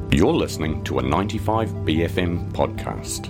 You're listening to a 95BFM podcast.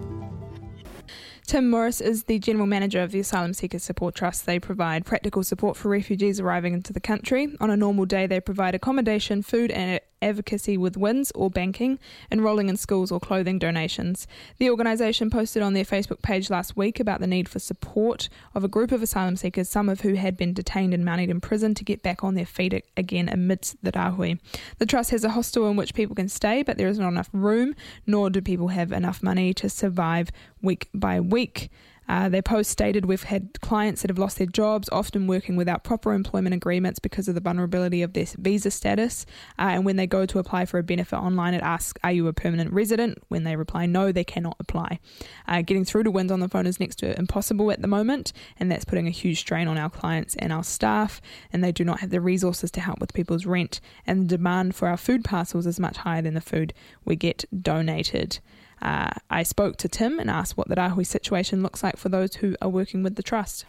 Tim Morris is the General Manager of the Asylum Seekers Support Trust. They provide practical support for refugees arriving into the country. On a normal day, they provide accommodation, food and advocacy with WINZ or banking, enrolling in schools or clothing donations. The organisation posted on their Facebook page last week about the need for support of a group of asylum seekers, some of who had been detained and mounted in prison, to get back on their feet again amidst the rahui. The Trust has a hostel in which people can stay, but there is not enough room, nor do people have enough money to survive week by week. Their post stated, "We've had clients that have lost their jobs, often working without proper employment agreements because of the vulnerability of their visa status. And when they go to apply for a benefit online, it asks, 'Are you a permanent resident?' When they reply no, they cannot apply. Getting through to WINZ on the phone is next to impossible at the moment, and that's putting a huge strain on our clients and our staff, and they do not have the resources to help with people's rent, and the demand for our food parcels is much higher than the food we get donated." I spoke to Tim and asked what the rahui situation looks like for those who are working with the Trust.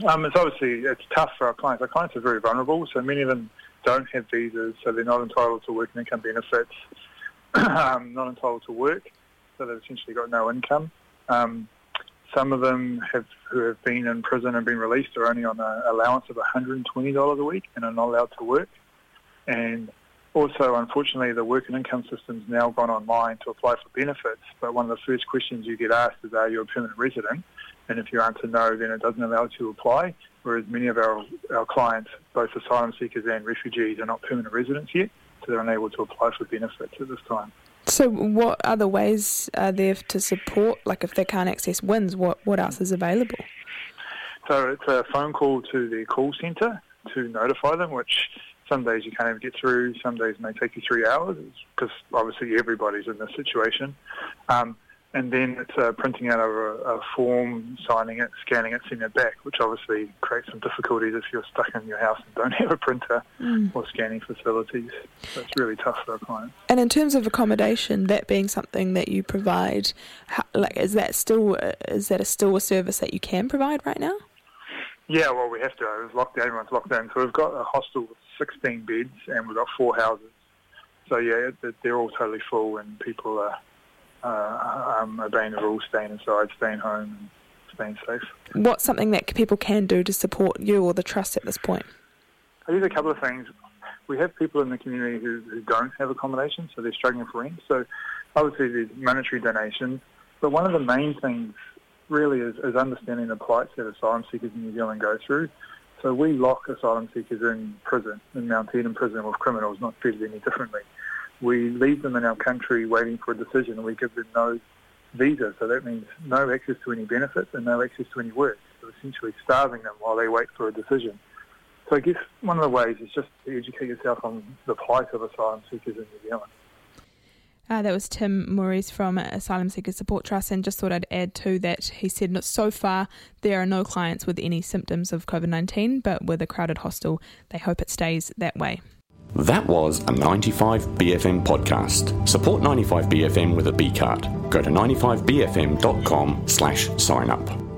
It's tough for our clients. Our clients are very vulnerable, so many of them don't have visas, so they're not entitled to working income benefits, not entitled to work, so they've essentially got no income. Some of them who have been in prison and been released are only on an allowance of $120 a week and are not allowed to work. And also, unfortunately, the work and income system's now gone online to apply for benefits, but one of the first questions you get asked is, "Are you a permanent resident?" And if you answer no, then it doesn't allow you to apply, whereas many of our clients, both asylum seekers and refugees, are not permanent residents yet, so they're unable to apply for benefits at this time. So what other ways are there to support, like if they can't access WINZ, what else is available? So it's a phone call to the call centre to notify them, which some days you can't even get through, some days it may take you 3 hours, because obviously everybody's in this situation. And then it's printing out a form, signing it, scanning it, sending it back, which obviously creates some difficulties if you're stuck in your house and don't have a printer or scanning facilities. So it's really tough for our clients. And in terms of accommodation, that being something that you provide, is that still a service that you can provide right now? Yeah, well, we have to. It was locked down. Everyone's locked down. So we've got a hostel with 16 beds and we've got 4 houses. So, yeah, they're all totally full and people are obeying the rules, staying inside, staying home and staying safe. What's something that people can do to support you or the Trust at this point? I think a couple of things. We have people in the community who don't have accommodation, so they're struggling for rent. So, obviously, there's monetary donations. But one of the main things really is understanding the plights that asylum seekers in New Zealand go through. So we lock asylum seekers in prison, in Mount Eden prison with criminals, not treated any differently. We leave them in our country waiting for a decision, and we give them no visa. So that means no access to any benefits and no access to any work. So essentially starving them while they wait for a decision. So I guess one of the ways is just to educate yourself on the plight of asylum seekers in New Zealand. That was Tim Morris from Asylum Seekers Support Trust, and just thought I'd add to that. He said so far there are no clients with any symptoms of COVID-19, but with a crowded hostel, they hope it stays that way. That was a 95BFM podcast. Support 95BFM with a B card. Go to 95bfm.com/sign up.